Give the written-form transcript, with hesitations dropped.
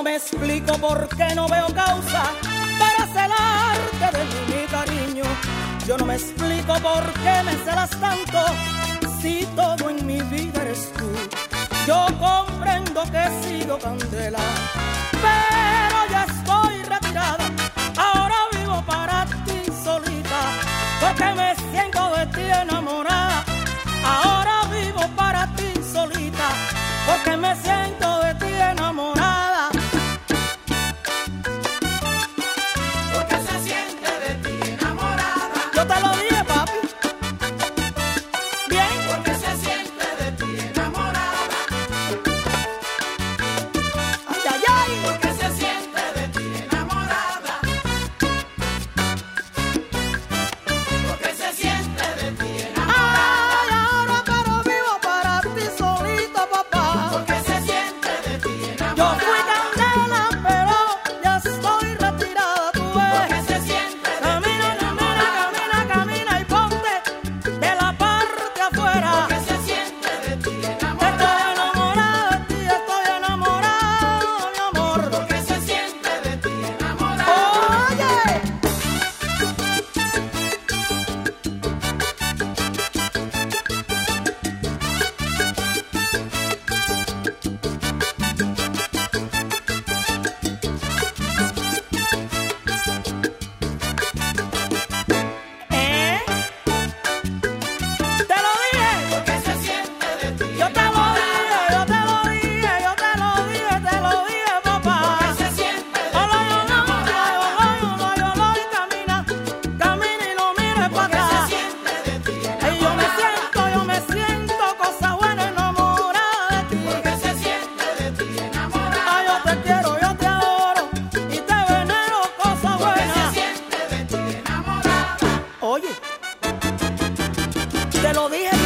no me explico por qué no veo causa para celarte de mi cariño. Yo no me explico por qué me celas tanto si todo en mi vida eres tú. Yo comprendo que he sido candela, pero ya estoy retirada. Ahora vivo para ti solita, porque me siento de ti enamorada. Ahora vivo para ti solita, porque me siento de ti enamorada. Porque se siente de ti enamorada. Yo te lo dije, papi. Bien. Porque se siente de ti enamorada. Ay, ay, ay. Porque se siente de ti enamorada. Porque se siente de ti enamorada. Ay, ahora pero vivo para ti solita, papá. Porque se siente de ti Yo enamorada. fui candela, pero ya estoy retirada, tú Porque ves. se siente de ti Camina, camina, camina, camina y ponte de la parte afuera. Porque se siente de ti Estoy enamorada. enamorada de ti, estoy enamorada, mi amor. Porque se siente de ti enamorada. Oye. ¿Eh? Te lo dije. Porque se siente de ti Yo te lo dije, yo te lo dije, yo te lo dije, papá. Porque se siente de ti Olay, enamorada. olay, olay, olay, camina, camina y no mires para Porque se atrás. siente de ti Ay, yo me siento cosa buena enamorada de ti. Porque se siente de ti enamorada. Ay, yo te quiero, yo te adoro y te venero cosa Porque se buena. siente de ti enamorada. Oye, te lo dije.